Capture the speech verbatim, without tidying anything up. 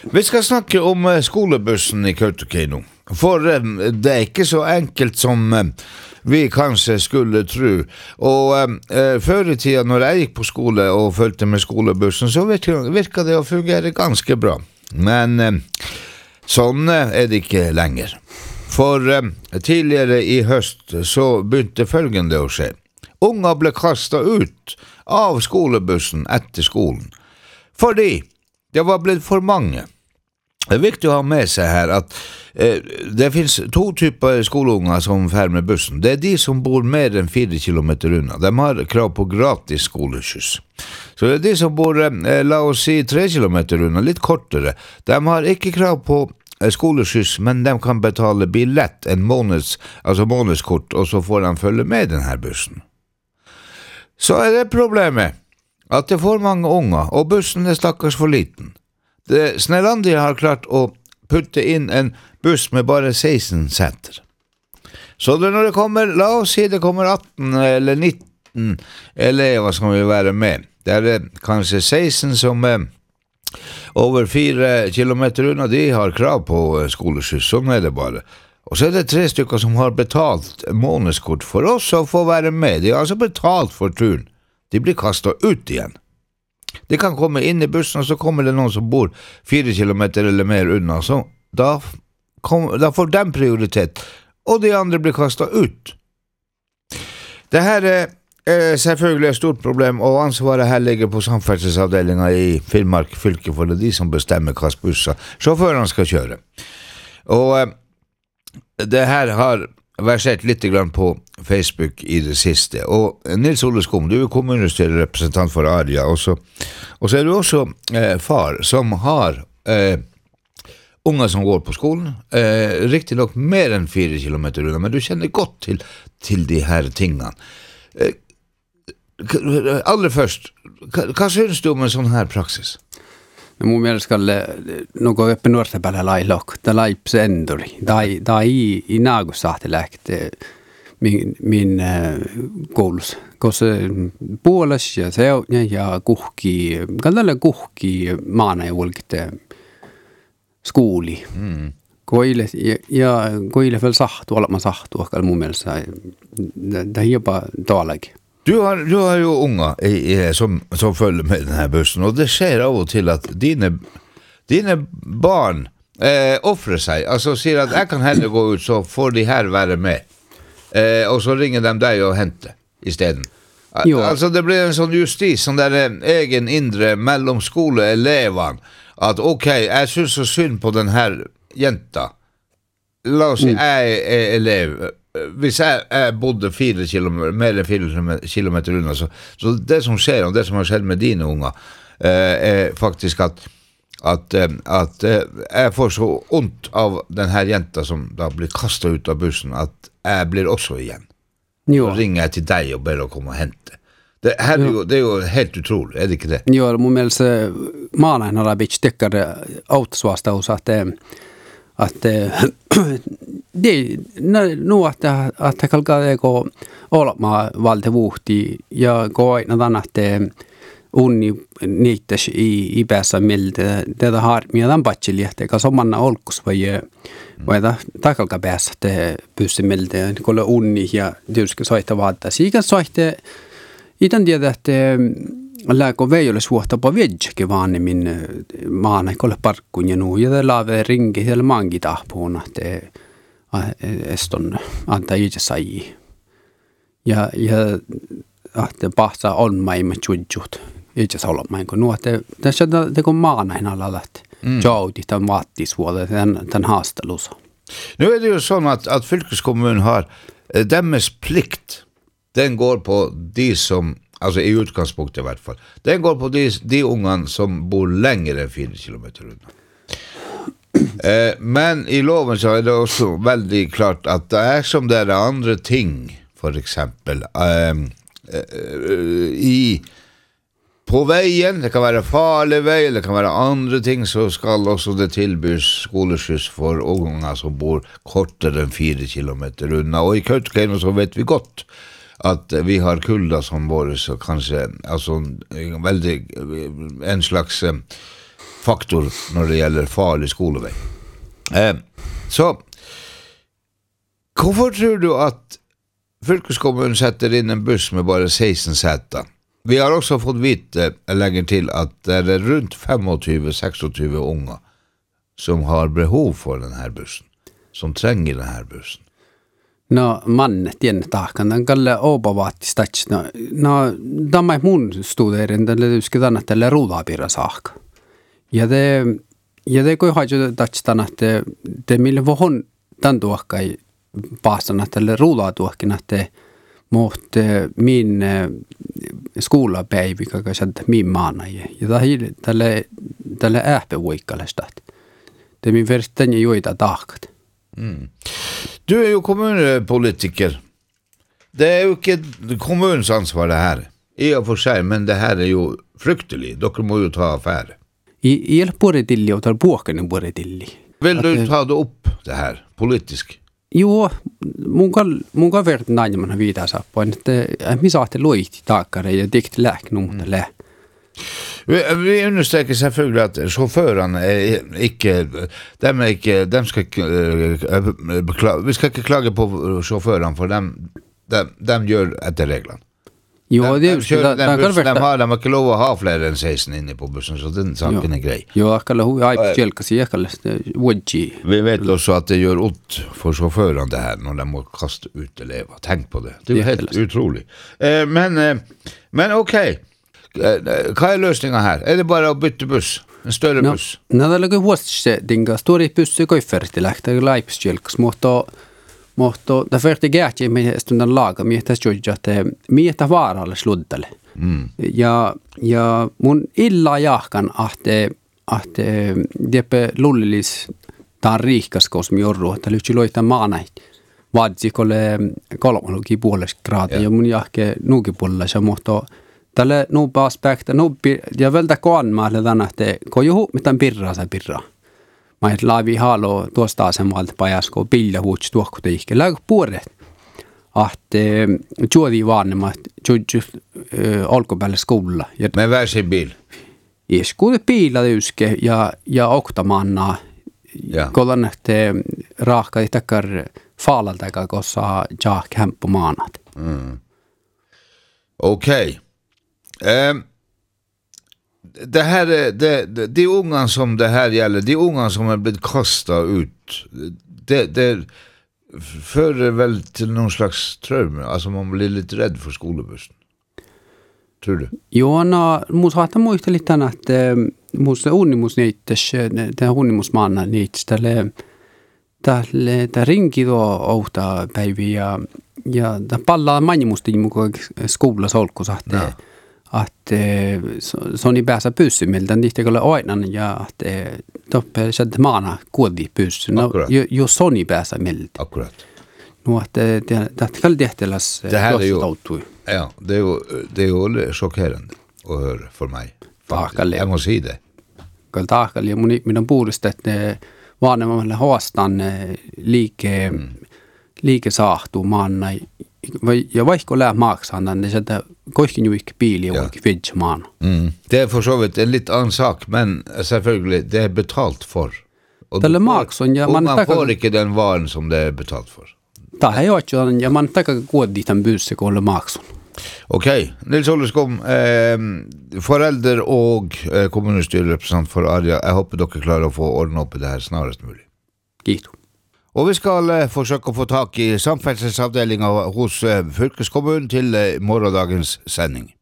Vi skal snakke om skolebussen i Kautokeino. For det er ikke så enkelt som vi kanskje skulle tro. Og eh, før i tiden når jeg gikk på skole og følte med skolebussen, så virka det å fungere ganske bra. Men eh, sånn er det ikke lenger. For eh, tidligere i høst så begynte følgende å skje. Unger ble kastet ut av skolebussen etter skolen. Fordi det var blitt for mange. Det er viktig å ha med seg her at eh, det finnes to typer skoleunger som fer med bussen. Det er de som bor mer enn fire kilometer unna. De har krav på gratis skoleskyss. Så det er de som bor, eh, la oss si, tre kilometer unna, litt kortere. De har ikke krav på eh, skoleskyss, men de kan betale billett, en måneds, altså månedskort, og så får de følge med denne bussen. Så er det problemet at det er for mange unger, og bussen er stakkars for liten. Det, Snellandia har klart å putte inn en buss med bare seksten seter. Så det når det kommer, la oss si det kommer atten eller nitten elever som vil være med. Det er det kanskje seksten som er over fire kilometer unna, de har krav på skoleskyss, sånn er det bare. Og så er det tre stykker som har betalt månedskort for oss å få være med. De har altså betalt for turen. De blir kastet ut igjen. De kan komme inn i bussen, og så kommer det noen som bor fire kilometer eller mer unna, så da, kom, da får de prioritet, og de andre blir kastet ut. Det her er, er selvfølgelig et stort problem, og ansvaret her ligger på samferdselsavdelingen i Finnmark fylke, for det er de som bestemmer hva busser sjåførene skal kjøre. Og det her har versert litt grann på Facebook i det siste. Og Nils Ole Skum, du er kommunestyrerepresentant for Aria, og så, og så er du også eh, far som har eh, unger som går på skolen, eh, riktig nok mer enn fire kilometer unna, men du kjenner godt til, til de her tingene. Eh, aller først, hva, hva synes du om en sånn her praksis? No mun mielestä nuko oppe nuorta päällä lailok, ta laips enduri. Tai tai i naagusahti lähte min min koulus. Koska puolas ja se ja kuhki, kallalla kuhki maana ja ulkite skooli. Mm. Koile ja, ja koile väl sahtu, olema sahtu, akal mun mielestä. Det är bara dålig. Du har, du har jo unger i, i, som, som følger med denne bussen, og det skjer av og til at dine, dine barn eh, offrer seg, altså sier at jeg kan heller gå ut, så får de her være med. Eh, og så ringer de deg og henter i stedet. Al- altså det blir en sånn justis, sånn der egen indre mellom skoleelevene, at ok, jeg synes så synd på den her jenta. La oss si, jeg er elev, hvis jeg, jeg bodde fire kilometer, mer enn fire kilometer unna, så, så det som skjer, og det som har skjedd med dine unger, eh, er faktisk at, at, at eh, jeg får så ondt av den her jenta som da blir kastet ut av bussen, at jeg blir også igjen. Jo. Så ringer jeg til deg og ber å komme og hente. Det, her er jo, det er jo helt utrolig, er det ikke det? Jo, mun mielestä maanain har blivit styckade autosvastaus, att att det nu att att det kalkaa gå olma valtevuhti ja gå aina att unni niittäs i i päässä miltä tätä harmia tämän patchili että ka somanna olkus vai vai ta takalka päässä te pyssy miltä kolle unni ja tyska soita vaata sikä soitte itan tiedä että lääkö vei ole suhta på vedjke vanimmin maana kolle parkkun ja nu ja lave ringi siellä mangi tahpuuna te eston anta itse sai ja ja ahte pahsa on maimme chujut itse solmain kun nuote tässä te kun maana hinalla mm. Jodi tämän vaattisvuodet den den haastelussa. Nu är det ju så att att fylkeskommunen har dems plikt. Den går på de som alltså i utgangspunktet i hvert fall. Den går på de, de ungene som bor längre än fyra kilometer unna. Eh, men i loven så är det också väldigt klart att det är som det är andra ting, för exempel eh, eh, i på vägen, det kan vara farlig väg, det kan vara andra ting, så skal också det tilbys skoleskyss för unga som bor kortare än fyra kilometer unna. Och i Kautokeino så vet vi gott att vi har kulda som våre, så kanske alltså väldigt en slags faktor når det gjelder farlig skolevei. Eh, så, hvorfor tror du at fylkeskommunen setter inn en buss med bare seksten seter? Vi har også fått vite, jeg legger til, at det er rundt tjuefem til tjueseks unger som har behov for denne bussen, som trenger denne bussen. No mannet tiennet takan, den kalle oopavaatti stats, no, no tämä mun studeerin, tälle tyski tänne tälle ruudapirra saakka. Ja te, ja te kui haju tats tänne, te, te mille vohon tän tuokkai paasana tälle ruudatuokkin, te muht min skolapäivi, kaka sieltä min maana. Ja tälle, tälle ääppevuikkalesta. Det min versten ja joita taakkat. Mm. Du er jo kommunepolitiker. Det er jo ikke kommunens ansvar det her, i og for seg, men det her er jo fryktelig. Dere må jo ta affære. I el puretilli og tar båkene puretilli. Vil du ta det opp, det her, politisk? Jo, mun kan, mun kan verta näin man viitaa sappo, että mi saatte loiti taakare ja dikt läk numta lä. Vi, vi understreker selvfølgelig at sjåførene er ikke, de er ikke, de skal ikke, beklage, vi skal ikke klage på sjåførene, for de, de, de gjør etter reglene. Jo, de, det de, kjører, de, de, bussen, de, har, de har ikke lov å ha flere enn seksten inne på bussen, så den saken er grei. Jo, jeg kaller hun ei på kjelkasi, jeg kaller Wodji. Vi vet også at det gjør ut for sjåførene det her, når de må kaste ut elever. Tenk på det. Det er jo helt utrolig. Eh, men, eh, men ok. Hva er løsningen her? Er det bare å bytte buss? En større no, buss? No, det er huosti dinga. Stori bussy koifertillähtä, laipsjälkas, mutta mutta det första gärtje med stundan laga, mietä sjöjja, että mietä vaaralle sluddale. Mm. Ja, ja mun illa jahkan, että att det lullis taan riikas mi orru, että lyhtsi loita maanait. Vadsikolle kolmaluki puolesta graadia, ja mun jahke nuuki puolella, mutta tälle nuupa aspekta, nuupi, ja vältä koan maalle tänä, että kun juhu mitään pirraa se pirraa. Mä et laavi haalo tuosta asemalta pajasko pillä huutsi tuokku teihke. Lägg puoret. Att juodi vannemmat juodju alkopäälle skolla. Med varsin bil? Iskuude piila yske ja, ja oktamanna. Ja. Kollan, että raakka takar faalalta, kossa jaak hämppu maanat. Mm. Okej. Okay. Um. Det här är det, det, de unga som det här gäller, de unga som har blivit kastade ut, det, det för väl till någon slags trauma, alltså man blir lite rädd för skolbussen. Tror du? Joo, no mun saattaa muistaa liittää, että musta unimus niittäs, tämä unimus maana niittäs tälle tälle tämä ringi tuo outa päiviä ja ja tämä pallaa manimusti mukaan skola solkusahte. No. Att eh, så ni bäsa pyssy miltä niitä kyllä oinan ja att eh, toppe sieltä maana kuodi pyssy. No jo, jo soni bäsa miltä. Akkurat. No att det det kan tehtälas ju. Ja, det är ju det är ju chockerande att höra för mig. Taakalle. Jag måste säga det. Kyllä taakalle ja mun minun puolesta että vanhemmalle haastan liike mm. liike saahtuu maana. Ja vaikka lää maksaa, niin sieltä koiskin ju ikke bilig og ikke vidtjeman. Mm. Det er for så vidt en litt annen sak, men selvfølgelig, det er betalt for. Og det er makson, ja. Og man får ikke den varen som det er betalt for. Det er jo ikke, ja, man takker gå dit en buss og holde makson. Ok, Nils Olleskom, eh, forelder og eh, kommunestyrerepresentant for Arja, jeg håper dere klarer å få ordnet opp i det her snarest mulig. Gito. Og vi skal eh, forsøke å få tak i samferdselsavdelingen hos eh, fylkeskommunen til eh, morgendagens sending.